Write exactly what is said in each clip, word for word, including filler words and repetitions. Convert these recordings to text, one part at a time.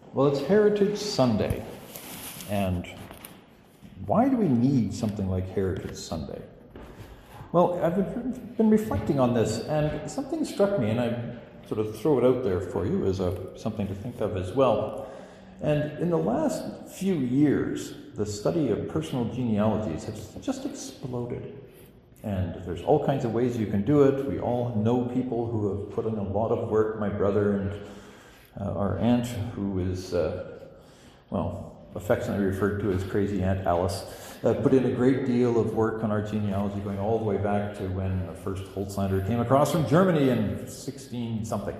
Well, it's Heritage Sunday, and why do we need something like Heritage Sunday? Well, I've been, been reflecting on this, and something struck me, and I sort of throw it out there for you as a, something to think of as well. And in the last few years, the study of personal genealogies has just exploded. And there's all kinds of ways you can do it. We all know people who have put in a lot of work. My brother and uh, our aunt, who is, uh, well, affectionately referred to as Crazy Aunt Alice, uh, put in a great deal of work on our genealogy, going all the way back to when the first Holzlander came across from Germany in sixteen something.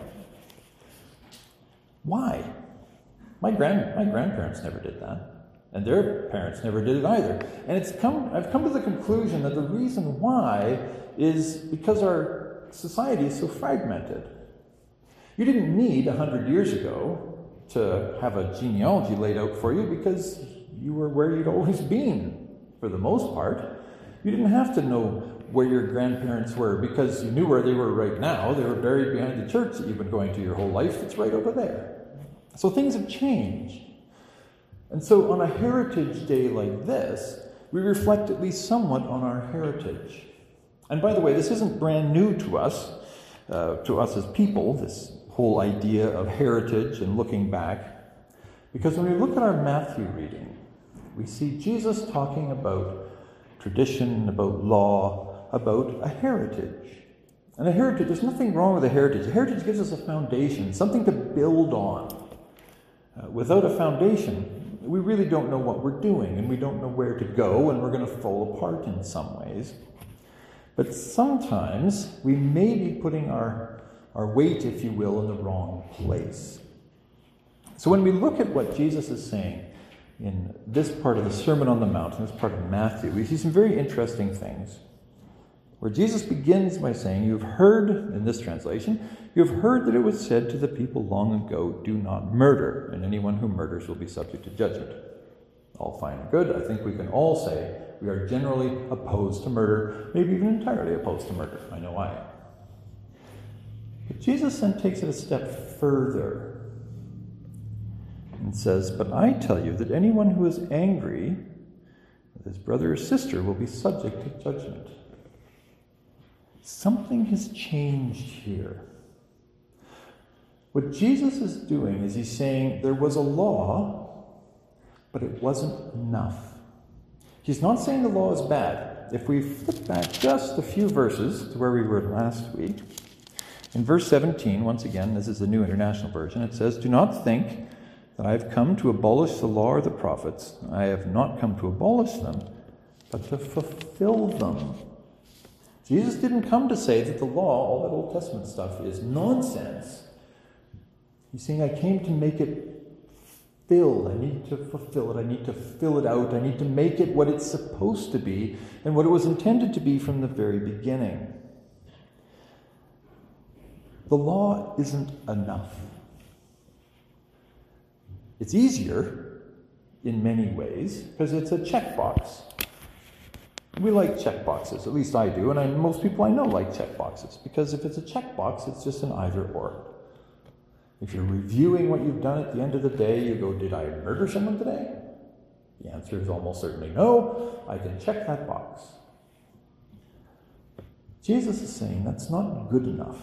Why? My grand my grandparents never did that, and their parents never did it either. And it's come I've come to the conclusion that the reason why is because our society is so fragmented. You didn't need a hundred years ago to have a genealogy laid out for you because you were where you'd always been, for the most part. You didn't have to know where your grandparents were because you knew where they were right now. They were buried behind the church that you've been going to your whole life. It's right over there. So things have changed. And so on a heritage day like this, we reflect at least somewhat on our heritage. And by the way, this isn't brand new to us, uh, to us as people, this whole idea of heritage and looking back. Because when we look at our Matthew reading, we see Jesus talking about tradition, about law, about a heritage. And a heritage, there's nothing wrong with a heritage. A heritage gives us a foundation, something to build on. Uh, without a foundation, we really don't know what we're doing, and we don't know where to go, and we're going to fall apart in some ways. But sometimes we may be putting our, our weight, if you will, in the wrong place. So when we look at what Jesus is saying in this part of the Sermon on the Mount, in this part of Matthew, we see some very interesting things. Where Jesus begins by saying, "You've heard," in this translation, "you have heard that it was said to the people long ago, 'Do not murder, and anyone who murders will be subject to judgment.'" All fine and good. I think we can all say we are generally opposed to murder, maybe even entirely opposed to murder. I know I am. But Jesus then takes it a step further and says, "But I tell you that anyone who is angry with his brother or sister will be subject to judgment." Something has changed here. What Jesus is doing is he's saying there was a law, but it wasn't enough. He's not saying the law is bad. If we flip back just a few verses to where we were last week, in verse seventeen, once again, this is the New International Version, it says, "Do not think that I have come to abolish the law or the prophets. I have not come to abolish them, but to fulfill them." Jesus didn't come to say that the law, all that Old Testament stuff, is nonsense. He's saying, I came to make it fill. I need to fulfill it. I need to fill it out. I need to make it what it's supposed to be and what it was intended to be from the very beginning. The law isn't enough. It's easier in many ways because it's a checkbox. We like checkboxes, at least I do, and I, most people I know like checkboxes, because if it's a checkbox, it's just an either-or. If you're reviewing what you've done at the end of the day, you go, did I murder someone today? The answer is almost certainly no. I can check that box. Jesus is saying that's not good enough.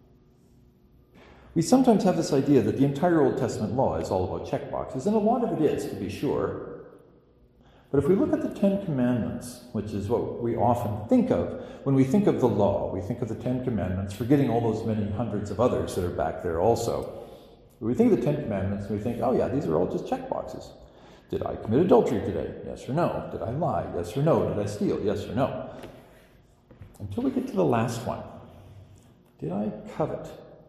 We sometimes have this idea that the entire Old Testament law is all about checkboxes, and a lot of it is, to be sure. But if we look at the Ten Commandments, which is what we often think of when we think of the law, we think of the Ten Commandments, forgetting all those many hundreds of others that are back there also. We think of the Ten Commandments and we think, oh yeah, these are all just checkboxes. Did I commit adultery today? Yes or no? Did I lie? Yes or no? Did I steal? Yes or no? Until we get to the last one. Did I covet?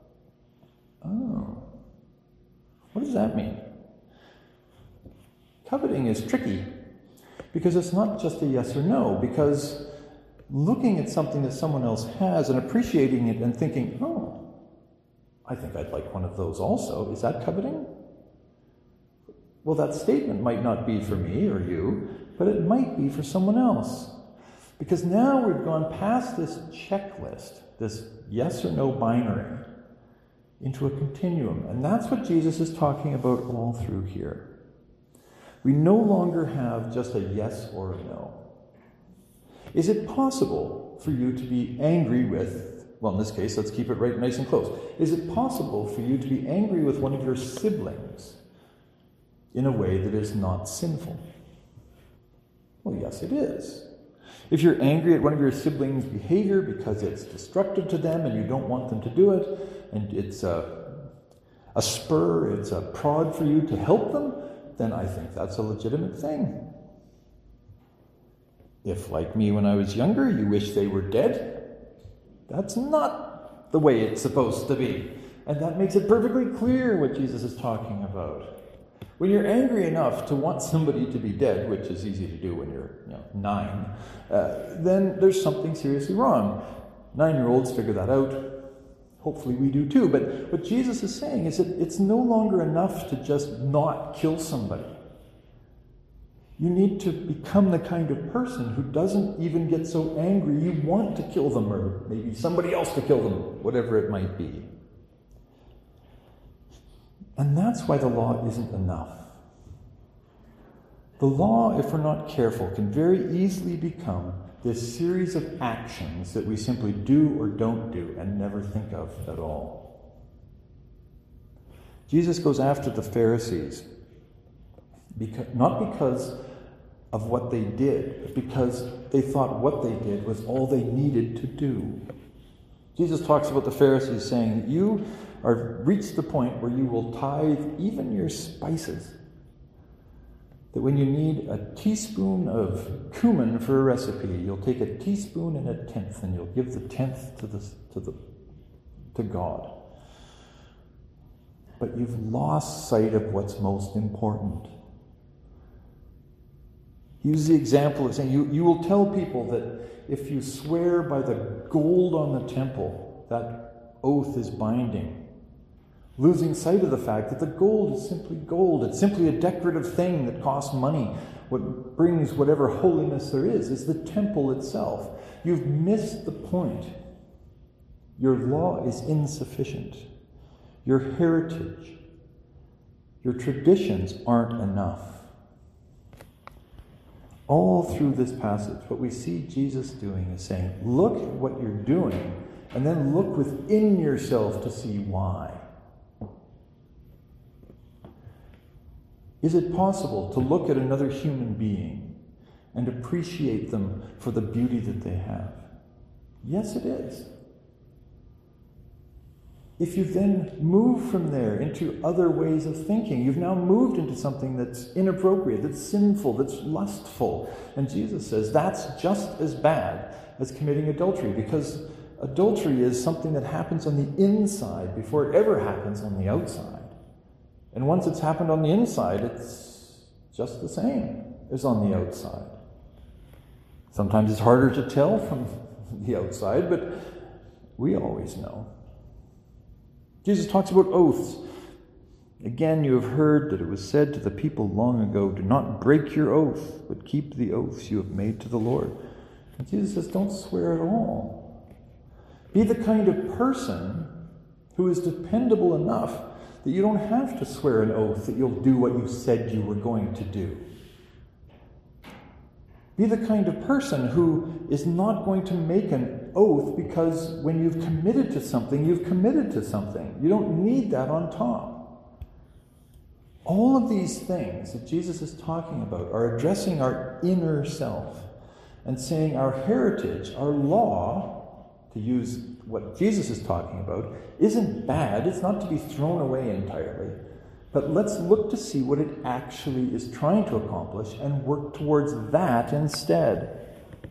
Oh. What does that mean? Coveting is tricky. Because it's not just a yes or no, because looking at something that someone else has and appreciating it and thinking, oh, I think I'd like one of those also, is that coveting? Well, that statement might not be for me or you, but it might be for someone else. Because now we've gone past this checklist, this yes or no binary, into a continuum. And that's what Jesus is talking about all through here. We no longer have just a yes or a no. Is it possible for you to be angry with, well, in this case, let's keep it right nice and close. Is it possible for you to be angry with one of your siblings in a way that is not sinful? Well, yes, it is. If you're angry at one of your siblings' behavior because it's destructive to them and you don't want them to do it, and it's a, a spur, it's a prod for you to help them, then I think that's a legitimate thing. If, like me when I was younger, you wish they were dead, that's not the way it's supposed to be. And that makes it perfectly clear what Jesus is talking about. When you're angry enough to want somebody to be dead, which is easy to do when you're you know, nine, uh, then there's something seriously wrong. Nine-year-olds figure that out. Hopefully we do too. But what Jesus is saying is that it's no longer enough to just not kill somebody. You need to become the kind of person who doesn't even get so angry you want to kill them, or maybe somebody else to kill them, whatever it might be. And that's why the law isn't enough. The law, if we're not careful, can very easily become this series of actions that we simply do or don't do and never think of at all. Jesus goes after the Pharisees, because, not because of what they did, but because they thought what they did was all they needed to do. Jesus talks about the Pharisees saying that you are reached the point where you will tithe even your spices. That when you need a teaspoon of cumin for a recipe, you'll take a teaspoon and a tenth, and you'll give the tenth to the to the to God. But you've lost sight of what's most important. Use the example of saying you, you will tell people that if you swear by the gold on the temple, that oath is binding. Losing sight of the fact that the gold is simply gold. It's simply a decorative thing that costs money. What brings whatever holiness there is is the temple itself. You've missed the point. Your law is insufficient. Your heritage, your traditions aren't enough. All through this passage, what we see Jesus doing is saying, look at what you're doing, and then look within yourself to see why. Is it possible to look at another human being and appreciate them for the beauty that they have? Yes, it is. If you then move from there into other ways of thinking, you've now moved into something that's inappropriate, that's sinful, that's lustful. And Jesus says that's just as bad as committing adultery, because adultery is something that happens on the inside before it ever happens on the outside. And once it's happened on the inside, it's just the same as on the outside. Sometimes it's harder to tell from the outside, but we always know. Jesus talks about oaths. Again, you have heard that it was said to the people long ago, do not break your oath, but keep the oaths you have made to the Lord. And Jesus says, don't swear at all. Be the kind of person who is dependable enough that you don't have to swear an oath that you'll do what you said you were going to do. Be the kind of person who is not going to make an oath because when you've committed to something, you've committed to something. You don't need that on top. All of these things that Jesus is talking about are addressing our inner self and saying our heritage, our law, to use what Jesus is talking about, isn't bad. It's not to be thrown away entirely. But let's look to see what it actually is trying to accomplish and work towards that instead.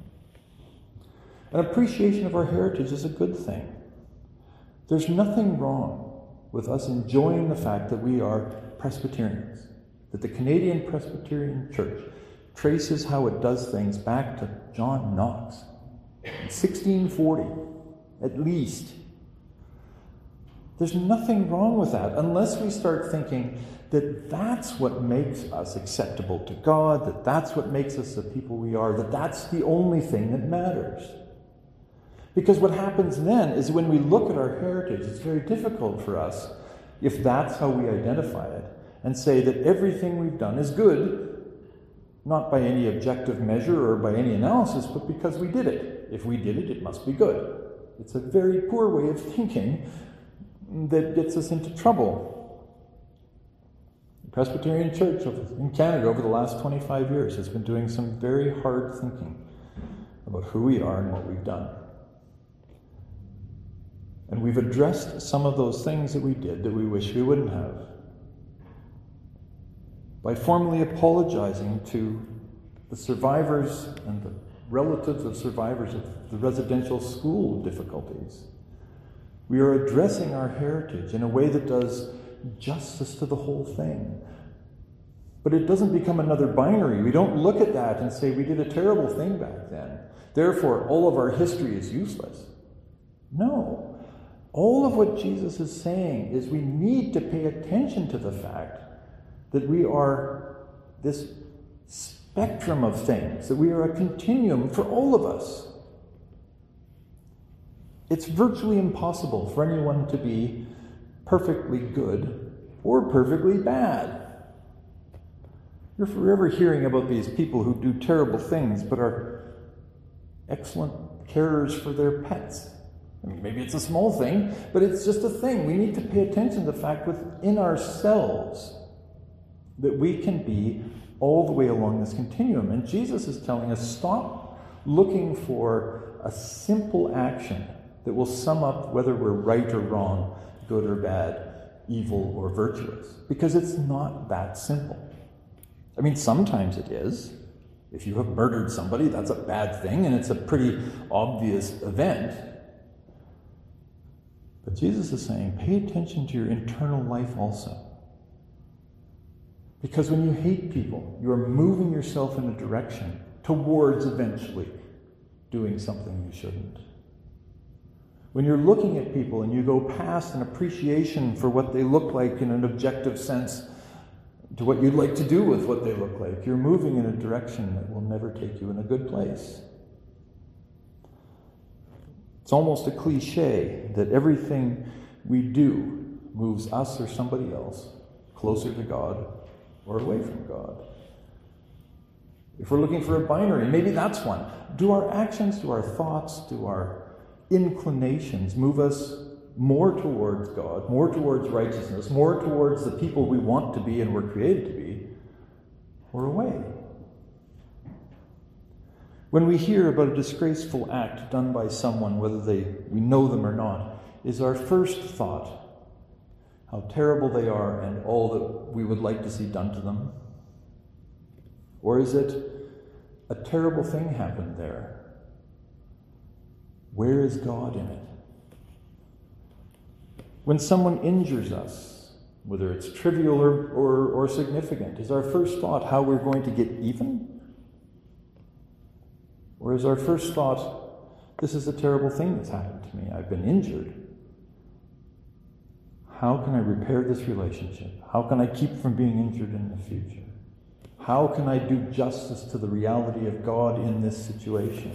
An appreciation of our heritage is a good thing. There's nothing wrong with us enjoying the fact that we are Presbyterians, that the Canadian Presbyterian Church traces how it does things back to John Knox in sixteen forty, at least. There's nothing wrong with that unless we start thinking that that's what makes us acceptable to God, that that's what makes us the people we are, that that's the only thing that matters. Because what happens then is when we look at our heritage, it's very difficult for us, if that's how we identify it, and say that everything we've done is good, not by any objective measure or by any analysis, but because we did it. If we did it, it must be good. It's a very poor way of thinking that gets us into trouble. The Presbyterian Church in Canada over the last twenty-five years has been doing some very hard thinking about who we are and what we've done. And we've addressed some of those things that we did that we wish we wouldn't have by formally apologizing to the survivors and the relatives of survivors of the residential school difficulties. We are addressing our heritage in a way that does justice to the whole thing. But it doesn't become another binary. We don't look at that and say we did a terrible thing back then, therefore all of our history is useless. No. All of what Jesus is saying is we need to pay attention to the fact that we are this spectrum of things, that we are a continuum for all of us. It's virtually impossible for anyone to be perfectly good or perfectly bad. You're forever hearing about these people who do terrible things but are excellent carers for their pets. I mean, maybe it's a small thing, but it's just a thing. We need to pay attention to the fact within ourselves that we can be all the way along this continuum. And Jesus is telling us, stop looking for a simple action that will sum up whether we're right or wrong, good or bad, evil or virtuous. Because it's not that simple. I mean, sometimes it is. If you have murdered somebody, that's a bad thing, and it's a pretty obvious event. But Jesus is saying, pay attention to your internal life also. Because when you hate people, you are moving yourself in a direction towards eventually doing something you shouldn't. When you're looking at people and you go past an appreciation for what they look like in an objective sense to what you'd like to do with what they look like, you're moving in a direction that will never take you in a good place. It's almost a cliche that everything we do moves us or somebody else closer to God or away from God. If we're looking for a binary, maybe that's one. Do our actions, do our thoughts, do our inclinations move us more towards God, more towards righteousness, more towards the people we want to be and were created to be, or away? When we hear about a disgraceful act done by someone, whether they we know them or not, is our first thought how terrible they are and all that we would like to see done to them? Or is it a terrible thing happened there? Where is God in it? When someone injures us, whether it's trivial or, or, or significant, is our first thought how we're going to get even? Or is our first thought, this is a terrible thing that's happened to me, I've been injured. How can I repair this relationship? How can I keep from being injured in the future? How can I do justice to the reality of God in this situation?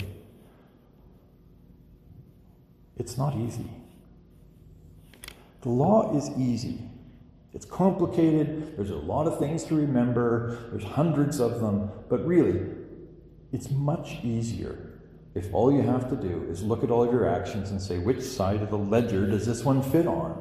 It's not easy. The law is easy. It's complicated. There's a lot of things to remember. There's hundreds of them. But really, it's much easier if all you have to do is look at all of your actions and say, which side of the ledger does this one fit on?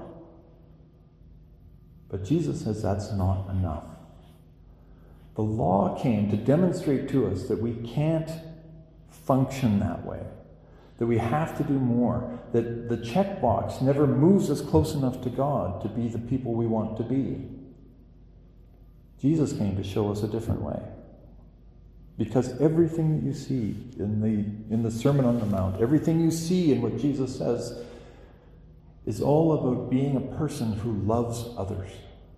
But Jesus says that's not enough. The law came to demonstrate to us that we can't function that way, that we have to do more, that the checkbox never moves us close enough to God to be the people we want to be. Jesus came to show us a different way. Because everything that you see in the, in the Sermon on the Mount, everything you see in what Jesus says, is all about being a person who loves others.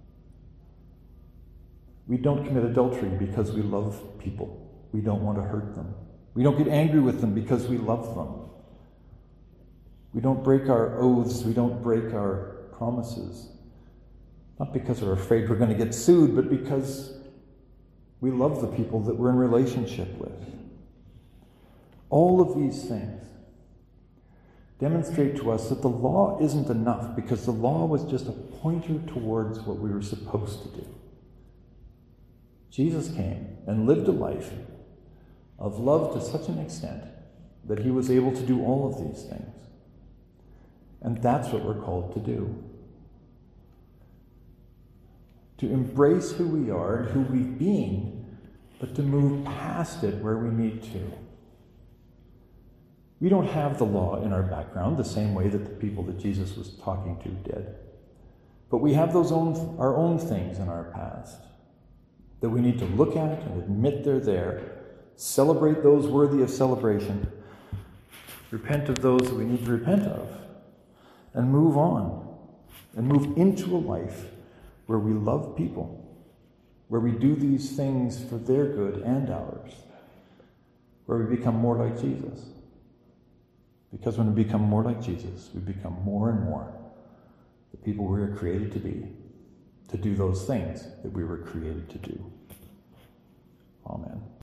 We don't commit adultery because we love people. We don't want to hurt them. We don't get angry with them because we love them. We don't break our oaths. We don't break our promises. Not because we're afraid we're going to get sued, but because we love the people that we're in relationship with. All of these things demonstrate to us that the law isn't enough, because the law was just a pointer towards what we were supposed to do. Jesus came and lived a life of love to such an extent that he was able to do all of these things. And that's what we're called to do. To embrace who we are and who we've been, but to move past it where we need to. We don't have the law in our background the same way that the people that Jesus was talking to did. But we have those own, our own things in our past that we need to look at and admit they're there, celebrate those worthy of celebration, repent of those that we need to repent of, and move on, and move into a life where we love people, where we do these things for their good and ours, where we become more like Jesus. Because when we become more like Jesus, we become more and more the people we were created to be, to do those things that we were created to do.